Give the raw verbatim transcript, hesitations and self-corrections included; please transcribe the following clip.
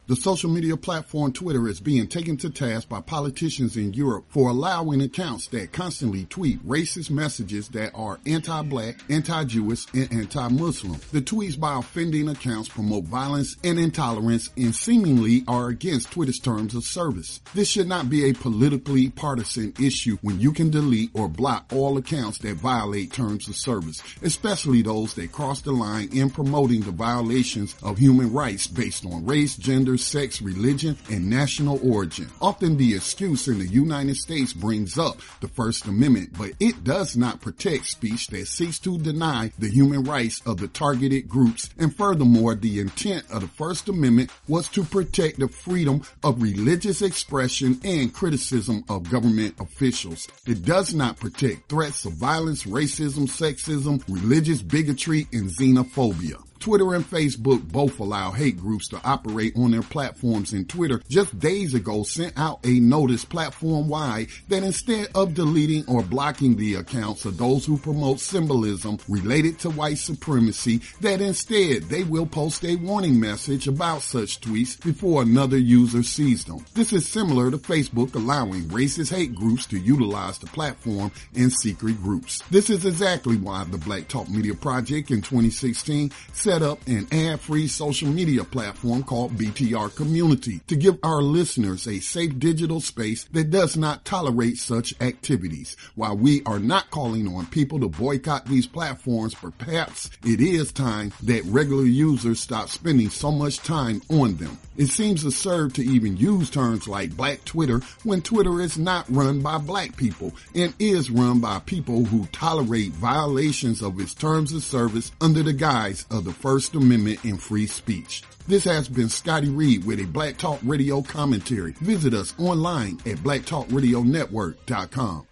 The social media platform Twitter is being taken to task by politicians in Europe for allowing accounts that constantly tweet racist messages that are anti-black, anti-Jewish, and anti-Muslim. The tweets by offending accounts promote violence and intolerance and seemingly are against Twitter's terms of service. This should not be a politically partisan issue when you can delete or block all accounts that violate terms of service, especially those that cross the line in promoting the violations of human rights based on race, gender, sex, religion, and national origin. Often the excuse in the United States brings up the First Amendment, but it does not protect speech that seeks to deny the human rights of the targeted groups, and furthermore, the intent of the First Amendment was to protect the freedom of religious expression and criticism of government officials. It does not protect threats of violence, racism, sexism, religious bigotry, and xenophobia. Twitter and Facebook both allow hate groups to operate on their platforms, and Twitter just days ago sent out a notice platform-wide that instead of deleting or blocking the accounts of those who promote symbolism related to white supremacy, that instead they will post a warning message about such tweets before another user sees them. This is similar to Facebook allowing racist hate groups to utilize the platform in secret groups. This is exactly why the Black Talk Media Project in twenty sixteen set up an ad-free social media platform called B T R Community to give our listeners a safe digital space that does not tolerate such activities. While we are not calling on people to boycott these platforms, perhaps it is time that regular users stop spending so much time on them. It seems absurd to even use terms like Black Twitter when Twitter is not run by black people and is run by people who tolerate violations of its terms of service under the guise of the First Amendment and free speech. This has been Scotty Reed with a Black Talk Radio commentary. Visit us online at black talk radio network dot com.